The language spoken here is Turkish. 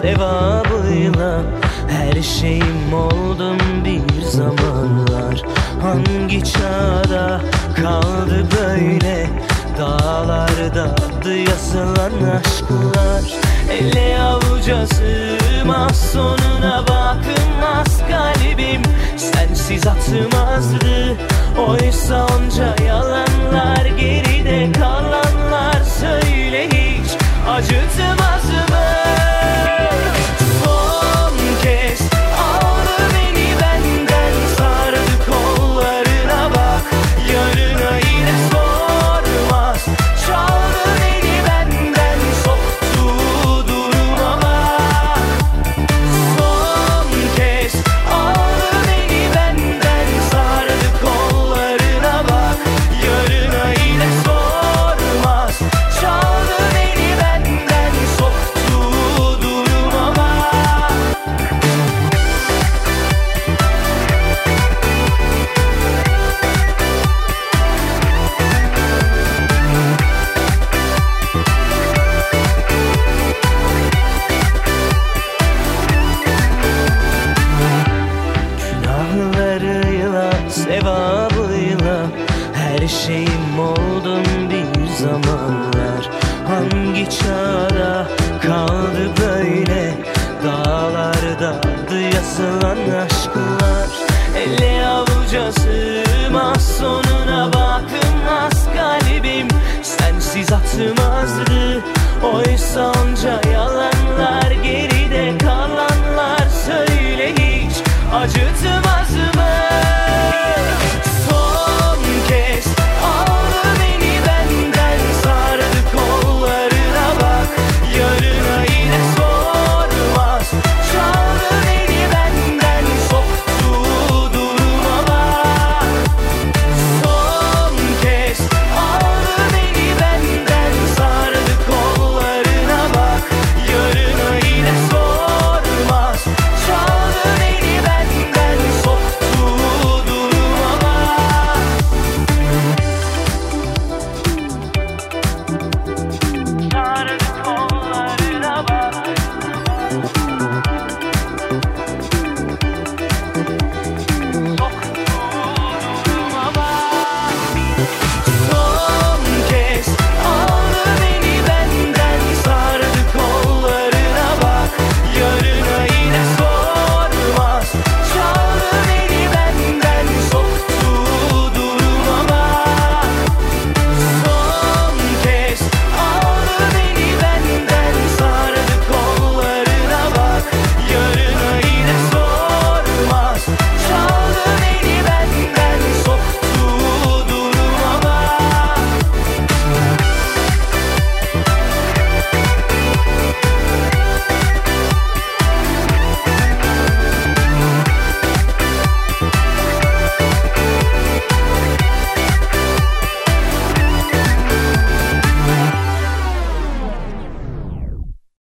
sevabıyla her şeyim oldum bir zamanlar. Hangi çağda kaldı böyle dağlarda adı yazılan aşklar? Ele avuca sığmaz, sonuna bakılmaz kalbim sensiz atmazdı. Oysa onca yalanlar, geride kalanlar, söyle hiç acıtmaz mı? Son kez aldı beni benden, sardı kollarına bak, yarına yine sormaz. Çaldı beni benden, soktu duruma bak. Son kez aldı beni benden, sardı kollarına bak, yarına yine sormaz. Çaldı beni benden, soktu duruma bak. Günahlarıyla, sevabıyla her şeyim oldum bir zamanlar. Hangi çağda kaldı böyle dağlarda adı yazılan aşklar? Ele avuca sığmaz, sonuna bakılmaz kalbim sensiz atmazdı. Oysa